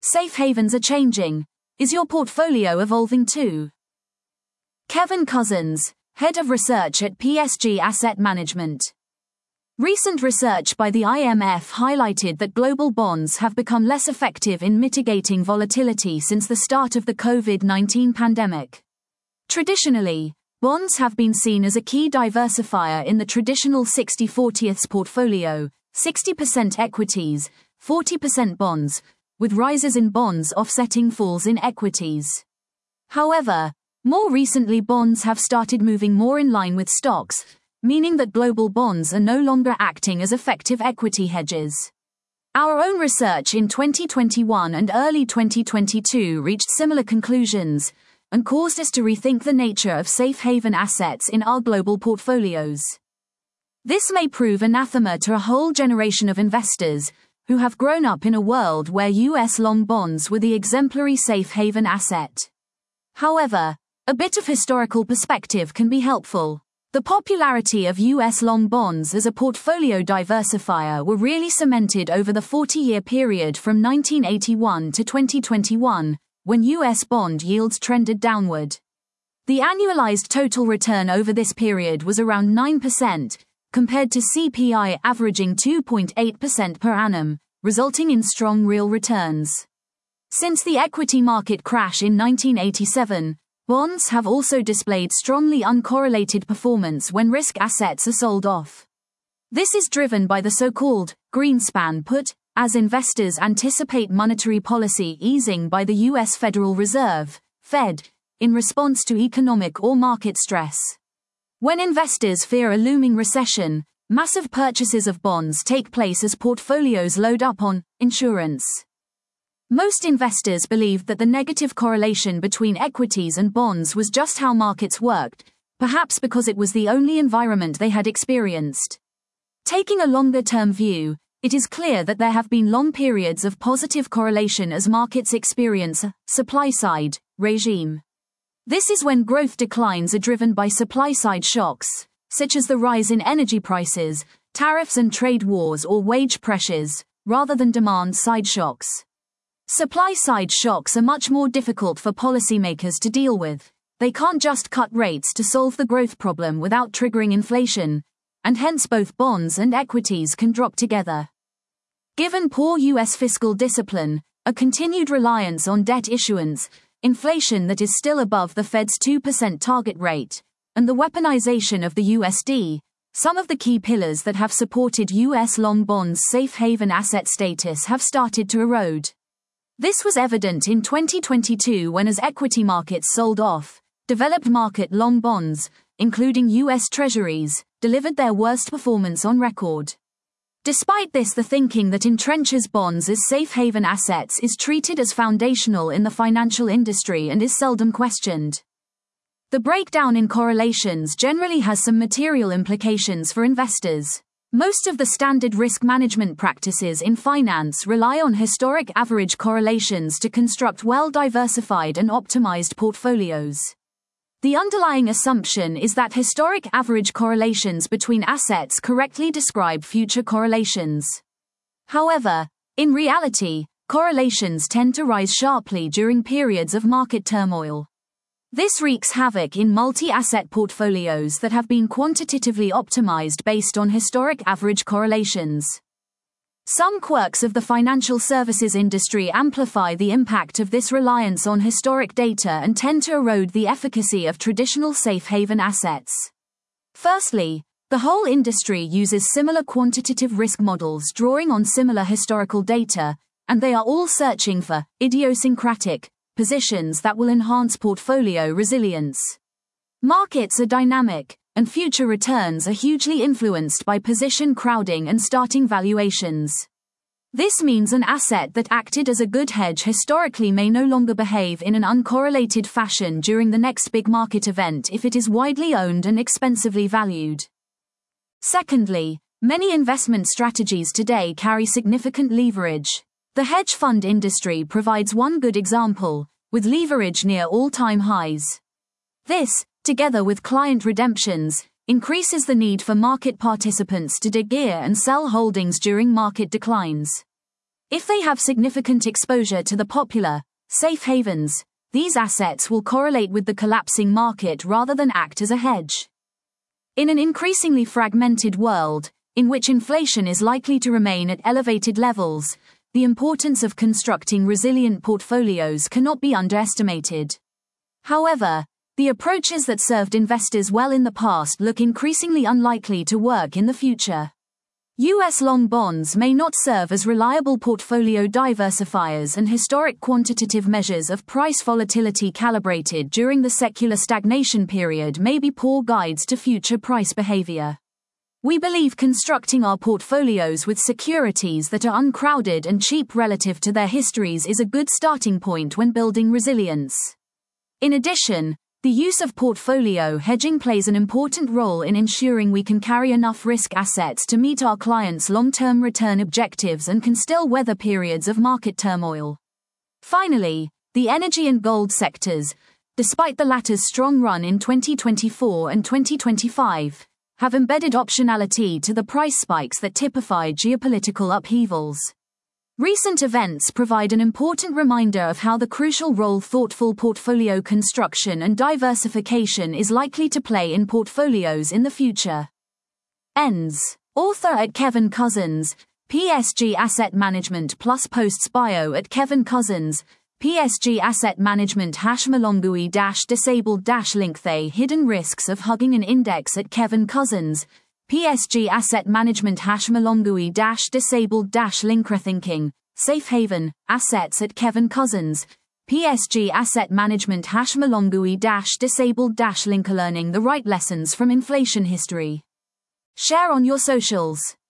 Safe havens are changing. Is your portfolio evolving too? Kevin Cousins, Head of Research at PSG Asset Management. Recent research by the IMF highlighted that global bonds have become less effective in mitigating volatility since the start of the COVID-19 pandemic. Traditionally, bonds have been seen as a key diversifier in the traditional 60/40 portfolio, 60% equities, 40% bonds, with rises in bonds offsetting falls in equities. However, more recently bonds have started moving more in line with stocks, meaning that global bonds are no longer acting as effective equity hedges. Our own research in 2021 and early 2022 reached similar conclusions and caused us to rethink the nature of safe haven assets in our global portfolios. This may prove anathema to a whole generation of investors who have grown up in a world where US long bonds were the exemplary safe haven asset. However, a bit of historical perspective can be helpful. The popularity of US long bonds as a portfolio diversifier were really cemented over the 40-year period from 1981 to 2021, when US bond yields trended downward. The annualized total return over this period was around 9%, compared to CPI averaging 2.8% per annum, resulting in strong real returns. Since the equity market crash in 1987, bonds have also displayed strongly uncorrelated performance when risk assets are sold off. This is driven by the so-called Greenspan put, as investors anticipate monetary policy easing by the US Federal Reserve, Fed, in response to economic or market stress. When investors fear a looming recession, massive purchases of bonds take place as portfolios load up on insurance. Most investors believed that the negative correlation between equities and bonds was just how markets worked, perhaps because it was the only environment they had experienced. Taking a longer-term view, it is clear that there have been long periods of positive correlation as markets experience a supply-side regime. This is when growth declines are driven by supply-side shocks, such as the rise in energy prices, tariffs and trade wars or wage pressures, rather than demand-side shocks. Supply-side shocks are much more difficult for policymakers to deal with. They can't just cut rates to solve the growth problem without triggering inflation, and hence both bonds and equities can drop together. Given poor US fiscal discipline, a continued reliance on debt issuance, inflation that is still above the Fed's 2% target rate, and the weaponization of the USD, some of the key pillars that have supported US long bonds' safe haven asset status have started to erode. This was evident in 2022 when, as equity markets sold off, developed market long bonds, including US Treasuries, delivered their worst performance on record. Despite this, the thinking that entrenches bonds as safe haven assets is treated as foundational in the financial industry and is seldom questioned. The breakdown in correlations generally has some material implications for investors. Most of the standard risk management practices in finance rely on historic average correlations to construct well-diversified and optimized portfolios. The underlying assumption is that historic average correlations between assets correctly describe future correlations. However, in reality, correlations tend to rise sharply during periods of market turmoil. This wreaks havoc in multi-asset portfolios that have been quantitatively optimized based on historic average correlations. Some quirks of the financial services industry amplify the impact of this reliance on historic data and tend to erode the efficacy of traditional safe haven assets. Firstly, the whole industry uses similar quantitative risk models drawing on similar historical data, and they are all searching for idiosyncratic positions that will enhance portfolio resilience. Markets are dynamic, and future returns are hugely influenced by position crowding and starting valuations. This means an asset that acted as a good hedge historically may no longer behave in an uncorrelated fashion during the next big market event if it is widely owned and expensively valued. Secondly, many investment strategies today carry significant leverage. The hedge fund industry provides one good example, with leverage near all-time highs. This, together with client redemptions, increases the need for market participants to de-gear and sell holdings during market declines. If they have significant exposure to the popular, safe havens, these assets will correlate with the collapsing market rather than act as a hedge. In an increasingly fragmented world, in which inflation is likely to remain at elevated levels, the importance of constructing resilient portfolios cannot be underestimated. However, the approaches that served investors well in the past look increasingly unlikely to work in the future. U.S. long bonds may not serve as reliable portfolio diversifiers, and historic quantitative measures of price volatility calibrated during the secular stagnation period may be poor guides to future price behavior. We believe constructing our portfolios with securities that are uncrowded and cheap relative to their histories is a good starting point when building resilience. In addition, the use of portfolio hedging plays an important role in ensuring we can carry enough risk assets to meet our clients' long-term return objectives and can still weather periods of market turmoil. Finally, the energy and gold sectors, despite the latter's strong run in 2024 and 2025, have embedded optionality to the price spikes that typify geopolitical upheavals. Recent events provide an important reminder of how the crucial role thoughtful portfolio construction and diversification is likely to play in portfolios in the future. Ends. Author at Kevin Cousins, PSG Asset Management plus posts bio at Kevin Cousins, PSG Asset Management #Malongui disabled link. The hidden risks of hugging an index at Kevin Cousins, PSG Asset Management #Malongui disabled link. Rethinking safe haven assets at Kevin Cousins, PSG Asset Management #Malongui disabled link. Learning the right lessons from inflation history. Share on your socials.